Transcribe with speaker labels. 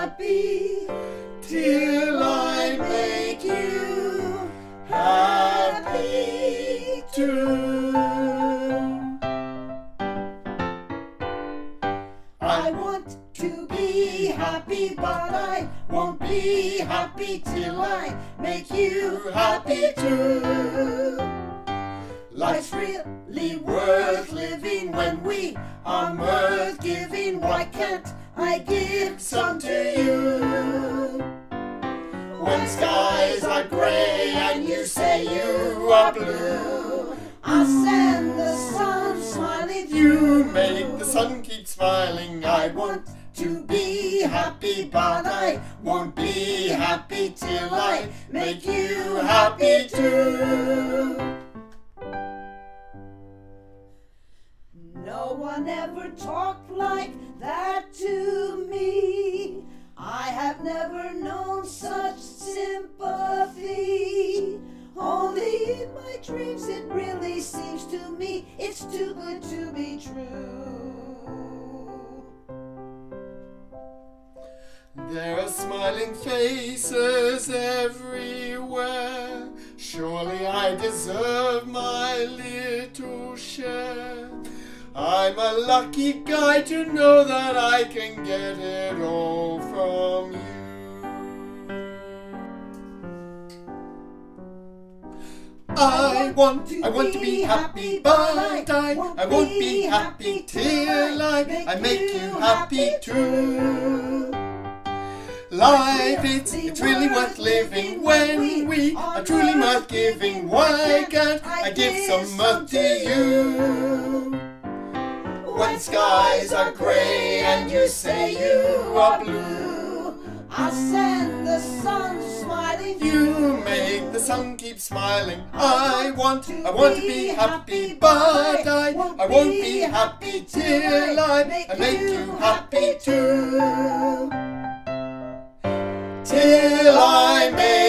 Speaker 1: happy, till I make you happy too. I want to be happy, but I won't be happy till I make you happy too. Life's really worth living when we are worth giving. Why can't I give some to you? When skies are grey and you say you are blue, I'll send the sun smiling. You make the sun keep smiling. I want to be happy, but I won't be happy till I make you happy too. No one ever talked like that to me. I have never known such sympathy. Only in my dreams it really seems to me it's too good to be true. There are smiling faces everywhere. Surely I deserve my little share. I'm a lucky guy to know that I can get it all from you. I want to be happy, but I won't be happy till I make you happy too. Life, it's really worth living when we are truly mirth giving. Why can't I give some mirth to you? When skies are grey and you say you are blue, I'll send the sun smiling. You make the sun keep smiling. I want to be happy, but I won't be happy till I make you happy too. Till I make